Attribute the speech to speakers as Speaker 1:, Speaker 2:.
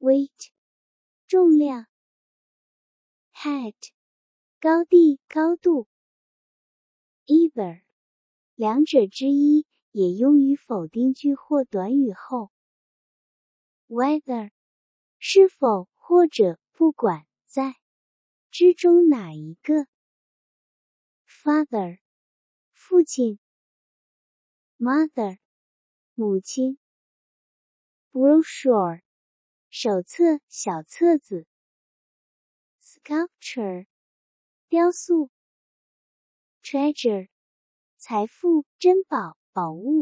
Speaker 1: weight 重量 height 高地高度 either 两者之一，也用于否定句或短语后。whether 是否或者不管在之中哪一个。father 父亲 mother 母亲 brochure 手册小册子 sculpture 雕塑 treasure 财富珍宝宝物